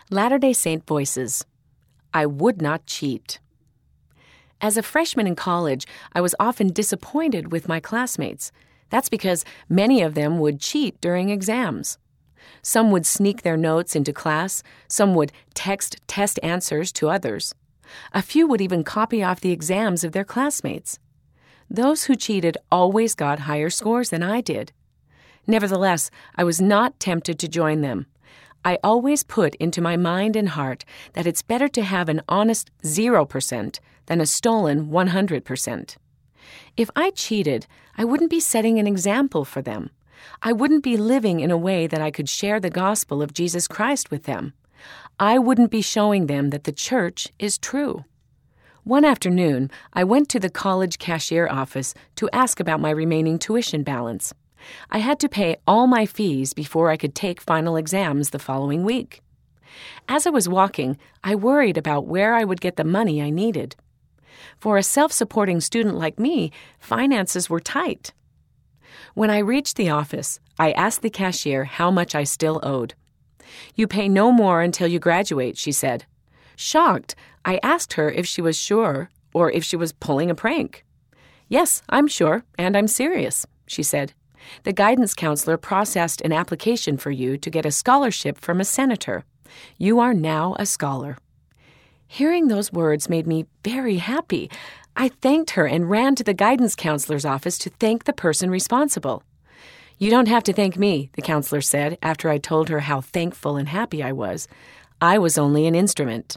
Latter-day Saint Voices. I would not cheat. As a freshman in college, I was often disappointed with my classmates. That's because many of them would cheat during exams. Some would sneak their notes into class, some would text test answers to others. A few would even copy off the exams of their classmates. Those who cheated always got higher scores than I did. Nevertheless, I was not tempted to join them. I always put into my mind and heart that it's better to have an honest 0% than a stolen 100%. If I cheated, I wouldn't be setting an example for them. I wouldn't be living in a way that I could share the gospel of Jesus Christ with them. I wouldn't be showing them that the church is true. One afternoon, I went to the college cashier office to ask about my remaining tuition balance. I had to pay all my fees before I could take final exams the following week. As I was walking, I worried about where I would get the money I needed. For a self-supporting student like me, finances were tight. When I reached the office, I asked the cashier how much I still owed. "You pay no more until you graduate," she said. Shocked, I asked her if she was sure or if she was pulling a prank. "Yes, I'm sure, and I'm serious," she said. "The guidance counselor processed an application for you to get a scholarship from a senator. You are now a scholar." Hearing those words made me very happy. I thanked her and ran to the guidance counselor's office to thank the person responsible. "You don't have to thank me," the counselor said after I told her how thankful and happy I was. "I was only an instrument."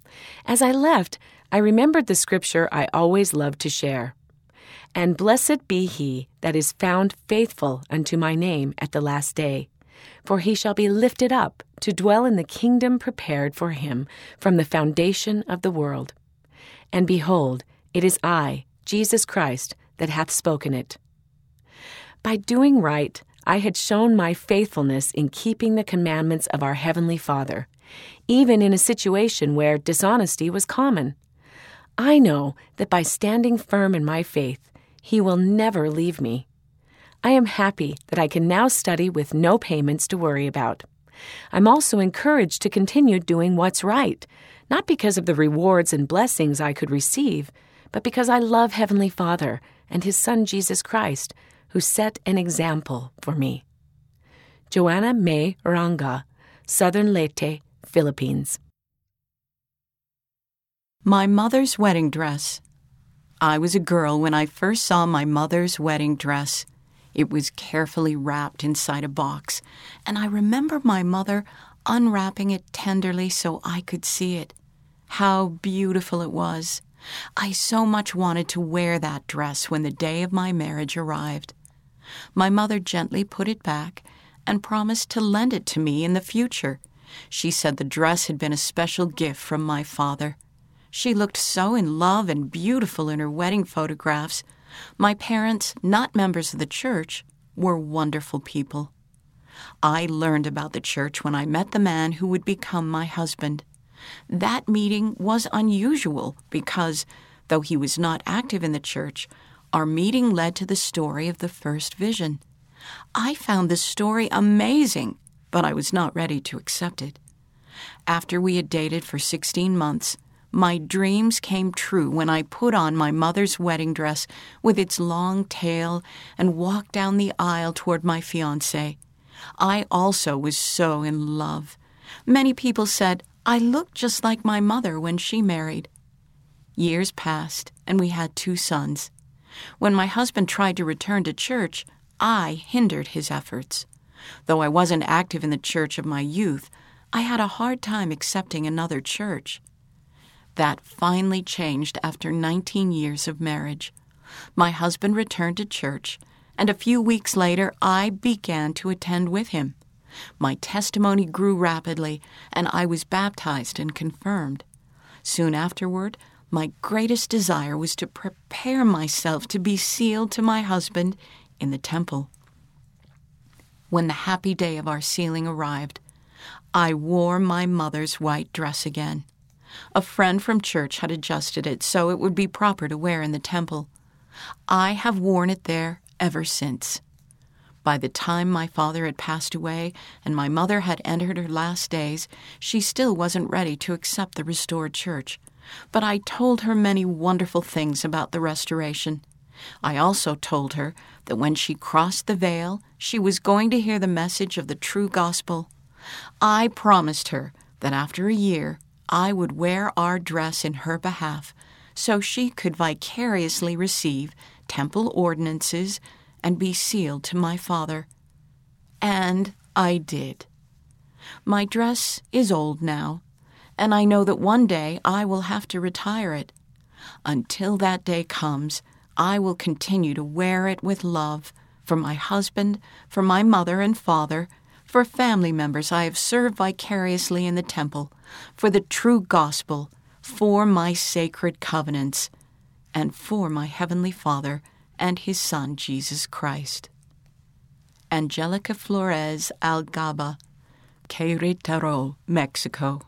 As I left, I remembered the scripture I always loved to share. "And blessed be he that is found faithful unto my name at the last day. For he shall be lifted up to dwell in the kingdom prepared for him from the foundation of the world. And behold, it is I, Jesus Christ, that hath spoken it." By doing right, I had shown my faithfulness in keeping the commandments of our Heavenly Father, even in a situation where dishonesty was common. I know that by standing firm in my faith, He will never leave me. I am happy that I can now study with no payments to worry about. I'm also encouraged to continue doing what's right, not because of the rewards and blessings I could receive, but because I love Heavenly Father and His Son Jesus Christ, who set an example for me. Joanna May Ranga, Southern Leyte, Philippines. My mother's wedding dress. I was a girl when I first saw my mother's wedding dress. It was carefully wrapped inside a box, and I remember my mother unwrapping it tenderly so I could see it. How beautiful it was. I so much wanted to wear that dress when the day of my marriage arrived. My mother gently put it back and promised to lend it to me in the future. She said the dress had been a special gift from my father. She looked so in love and beautiful in her wedding photographs. My parents, not members of the church, were wonderful people. I learned about the church when I met the man who would become my husband. That meeting was unusual because, though he was not active in the church, our meeting led to the story of the first vision. I found the story amazing, but I was not ready to accept it. After we had dated for 16 months, my dreams came true when I put on my mother's wedding dress with its long tail and walked down the aisle toward my fiancé. I also was so in love. Many people said I looked just like my mother when she married. Years passed, and we had 2 sons. When my husband tried to return to church, I hindered his efforts. Though I wasn't active in the church of my youth, I had a hard time accepting another church. That finally changed after 19 years of marriage. My husband returned to church, and a few weeks later I began to attend with him. My testimony grew rapidly, and I was baptized and confirmed. Soon afterward, my greatest desire was to prepare myself to be sealed to my husband in the temple. When the happy day of our sealing arrived, I wore my mother's white dress again. A friend from church had adjusted it so it would be proper to wear in the temple. I have worn it there ever since. By the time my father had passed away and my mother had entered her last days, she still wasn't ready to accept the restored church. But I told her many wonderful things about the restoration. I also told her that when she crossed the veil, she was going to hear the message of the true gospel. I promised her that after a year, I would wear our dress in her behalf so she could vicariously receive temple ordinances and be sealed to my father. And I did. My dress is old now, and I know that one day I will have to retire it. Until that day comes, I will continue to wear it with love for my husband, for my mother and father, for family members I have served vicariously in the temple, for the true gospel, for my sacred covenants, and for my Heavenly Father and His Son, Jesus Christ. Angelica Flores Algaba, Querétaro, Mexico.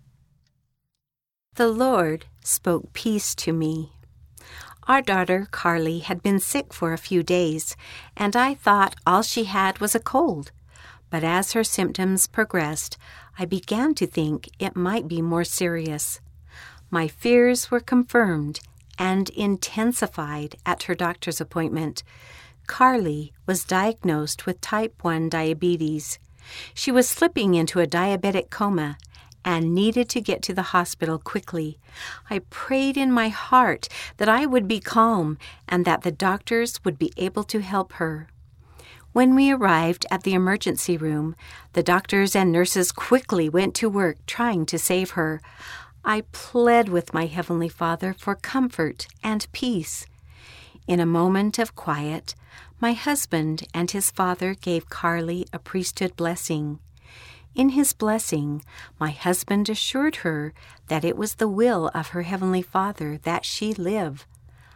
The Lord spoke peace to me. Our daughter, Carly, had been sick for a few days, and I thought all she had was a cold. But as her symptoms progressed, I began to think it might be more serious. My fears were confirmed and intensified at her doctor's appointment. Carly was diagnosed with type 1 diabetes. She was slipping into a diabetic coma and needed to get to the hospital quickly. I prayed in my heart that I would be calm and that the doctors would be able to help her. When we arrived at the emergency room, the doctors and nurses quickly went to work trying to save her. I pled with my Heavenly Father for comfort and peace. In a moment of quiet, my husband and his father gave Carly a priesthood blessing. In his blessing, my husband assured her that it was the will of her Heavenly Father that she live.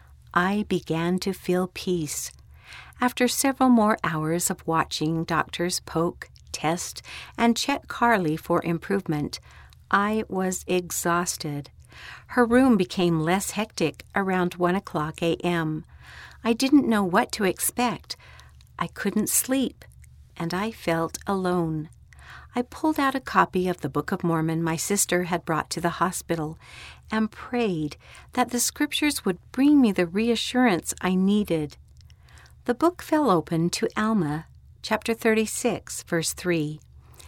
I began to feel peace. After several more hours of watching doctors poke, test, and check Carly for improvement, I was exhausted. Her room became less hectic around 1:00 a.m. I didn't know what to expect. I couldn't sleep, and I felt alone. I pulled out a copy of the Book of Mormon my sister had brought to the hospital and prayed that the scriptures would bring me the reassurance I needed. The book fell open to Alma, chapter 36, verse 3.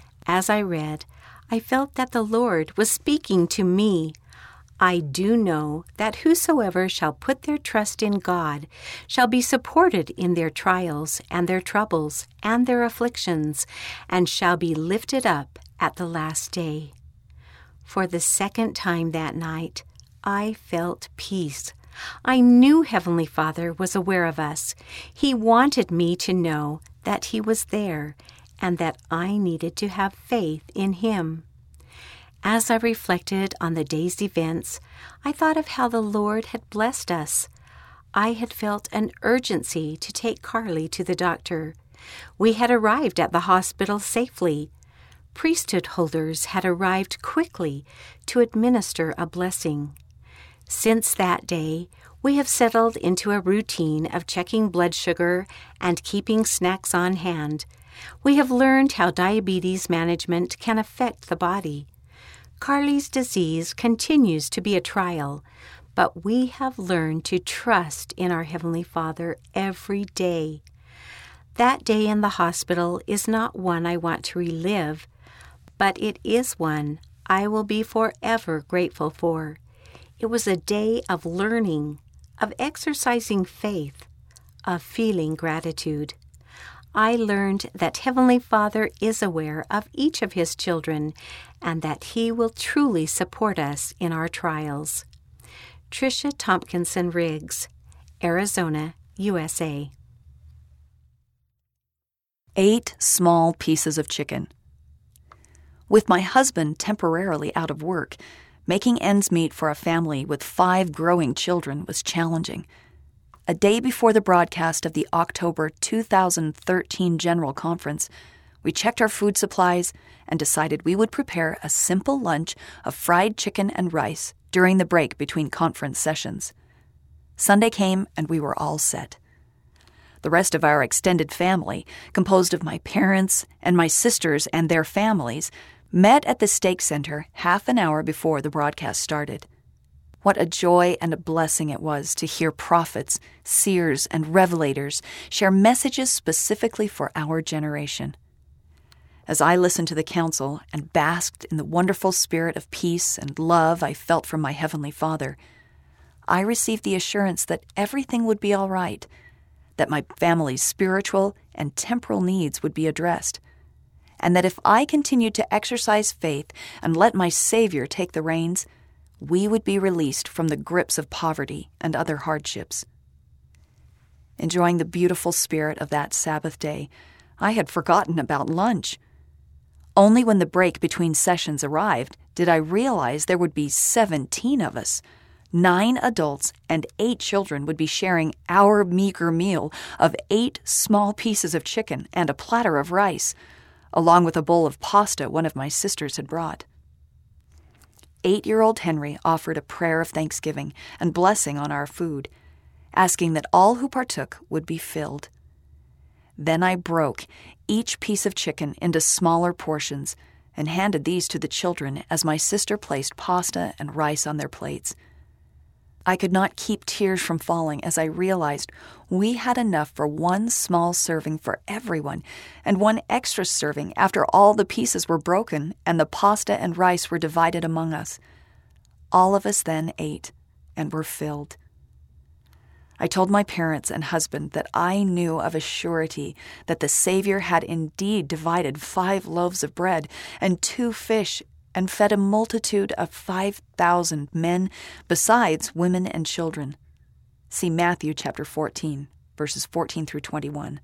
As I read, I felt that the Lord was speaking to me. I do know that whosoever shall put their trust in God shall be supported in their trials and their troubles and their afflictions, and shall be lifted up at the last day. For the second time that night, I felt peace. I knew Heavenly Father was aware of us. He wanted me to know that He was there and that I needed to have faith in Him. As I reflected on the day's events, I thought of how the Lord had blessed us. I had felt an urgency to take Carly to the doctor. We had arrived at the hospital safely. Priesthood holders had arrived quickly to administer a blessing. Since that day, we have settled into a routine of checking blood sugar and keeping snacks on hand. We have learned how diabetes management can affect the body. Carly's disease continues to be a trial, but we have learned to trust in our Heavenly Father every day. That day in the hospital is not one I want to relive, but it is one I will be forever grateful for. It was a day of learning, of exercising faith, of feeling gratitude. I learned that Heavenly Father is aware of each of His children and that He will truly support us in our trials. Tricia Tompkinson Riggs, Arizona, USA. 8 small pieces of chicken. With my husband temporarily out of work, making ends meet for a family with 5 growing children was challenging. A day before the broadcast of the October 2013 General Conference, we checked our food supplies and decided we would prepare a simple lunch of fried chicken and rice during the break between conference sessions. Sunday came and we were all set. The rest of our extended family, composed of my parents and my sisters and their families, met at the Stake Center half an hour before the broadcast started. What a joy and a blessing it was to hear prophets, seers, and revelators share messages specifically for our generation. As I listened to the counsel and basked in the wonderful spirit of peace and love I felt from my Heavenly Father, I received the assurance that everything would be all right, that my family's spiritual and temporal needs would be addressed, and that if I continued to exercise faith and let my Savior take the reins, we would be released from the grips of poverty and other hardships. Enjoying the beautiful spirit of that Sabbath day, I had forgotten about lunch. Only when the break between sessions arrived did I realize there would be 17 of us. 9 adults and 8 children would be sharing our meager meal of 8 small pieces of chicken and a platter of rice, along with a bowl of pasta one of my sisters had brought. 8-year-old Henry offered a prayer of thanksgiving and blessing on our food, asking that all who partook would be filled. Then I broke each piece of chicken into smaller portions and handed these to the children as my sister placed pasta and rice on their plates. I could not keep tears from falling as I realized we had enough for 1 small serving for everyone and 1 extra serving after all the pieces were broken and the pasta and rice were divided among us. All of us then ate and were filled. I told my parents and husband that I knew of a surety that the Savior had indeed divided 5 loaves of bread and 2 fish and fed a multitude of 5,000 men, besides women and children. See Matthew chapter 14, verses 14 through 21.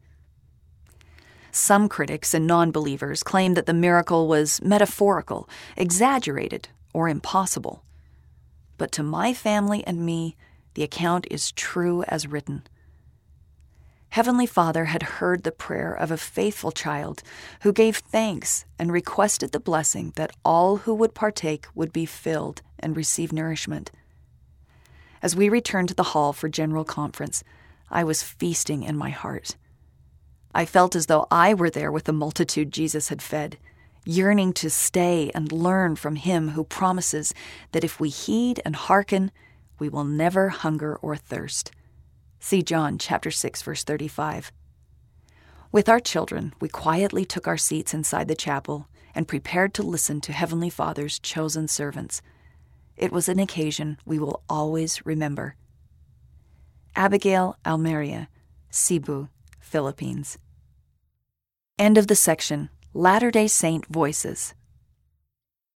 Some critics and non-believers claim that the miracle was metaphorical, exaggerated, or impossible. But to my family and me, the account is true as written. Heavenly Father had heard the prayer of a faithful child who gave thanks and requested the blessing that all who would partake would be filled and receive nourishment. As we returned to the hall for general conference, I was feasting in my heart. I felt as though I were there with the multitude Jesus had fed, yearning to stay and learn from Him who promises that if we heed and hearken, we will never hunger or thirst. See John chapter 6, verse 35. With our children, we quietly took our seats inside the chapel and prepared to listen to Heavenly Father's chosen servants. It was an occasion we will always remember. Abigail Almeria, Cebu, Philippines. End of the section, Latter-day Saint Voices.